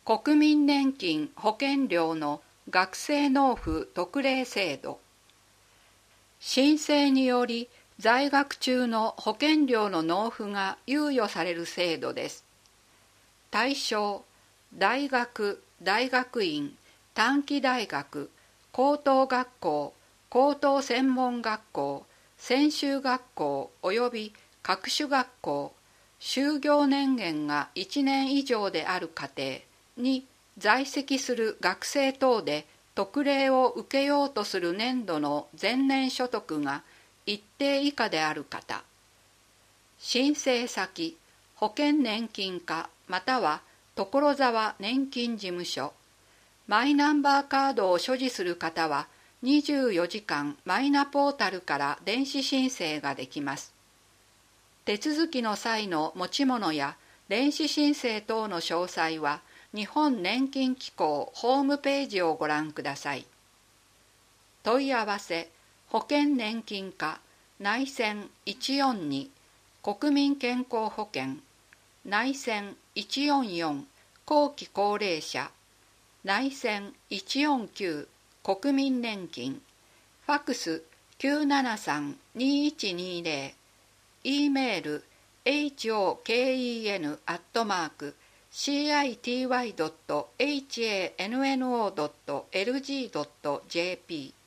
国民年金保険料の学生納付特例制度。申請により在学中の保険料の納付が猶予される制度です。対象、大学、大学院、短期大学、高等学校、高等専門学校、専修学校及び各種学校、就業年限が1年以上である家庭に在籍する学生等で特例を受けようとする年度の前年所得が一定以下である方、申請先、保険年金課または所沢年金事務所、マイナンバーカードを所持する方は24時間マイナポータルから電子申請ができます。手続きの際の持ち物や電子申請等の詳細は日本年金機構ホームページをご覧ください。問い合わせ、保険年金課内線142国民健康保険内線144後期高齢者内線149国民年金ファクス973-2120 E メール hoken@city.hanno.lg.jp